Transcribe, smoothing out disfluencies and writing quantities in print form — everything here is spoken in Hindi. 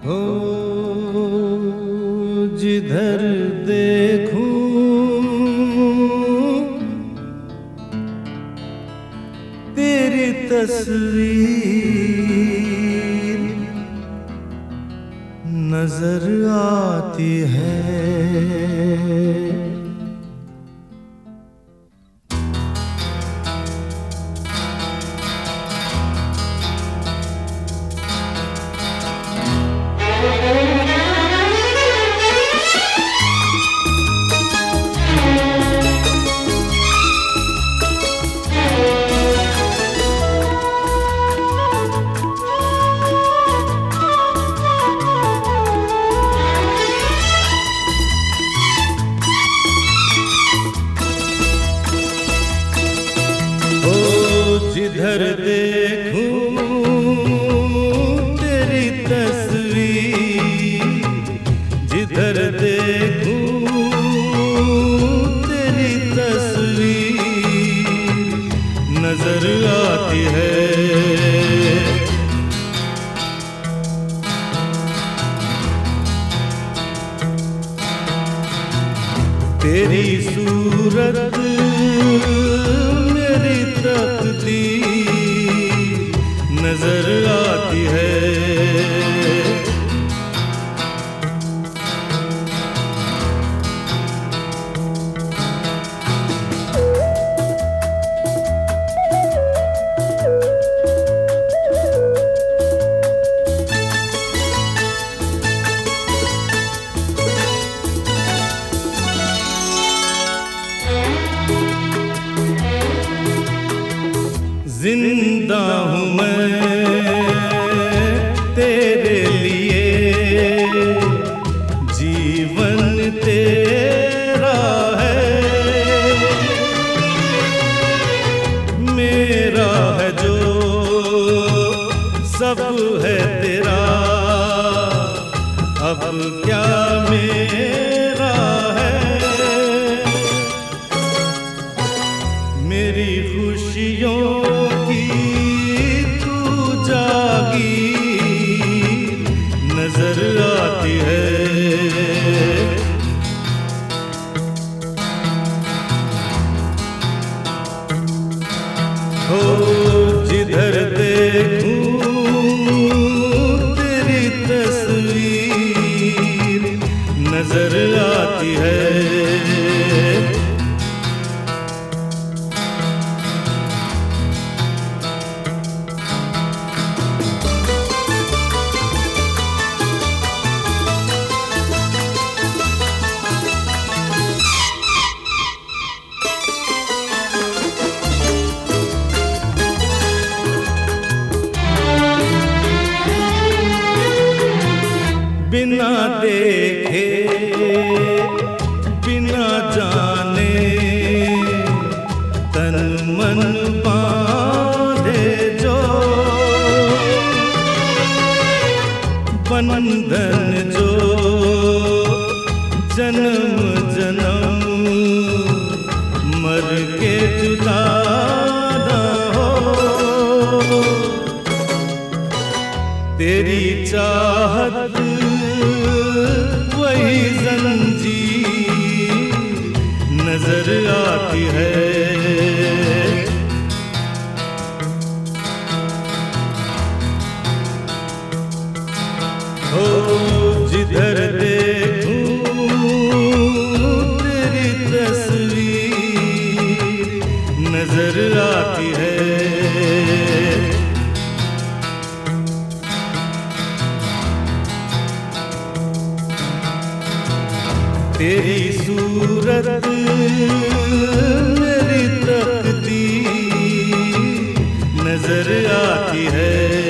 हो जिधर देखूं तेरी तस्वीर नजर आती है। जिधर देखूं तेरी तस्वीर, जिधर देखूं तेरी तस्वीर नजर आती है। तेरी सूरत मेरी तकदीर नजर आती है। जिंदा हूँ मैं तेरे लिए, जीवन तेरा है, मेरा है जो सब है तेरा, अब क्या मेरा है। मेरी खुशियों नजर आती है। हो जिधर देखूं तेरी तस्वीर नजर आती है। बिना देखे बिना जाने तन मन बांधे जो बंधन जो जन्म जन्म मर के जुदा ना हो। तेरी चाहत वही जंजीर नजर आती है। हो जिधर देखूं तेरी तस्वीर नजर आती है। तेरी सूरत मेरी तकदीर नजर आती है।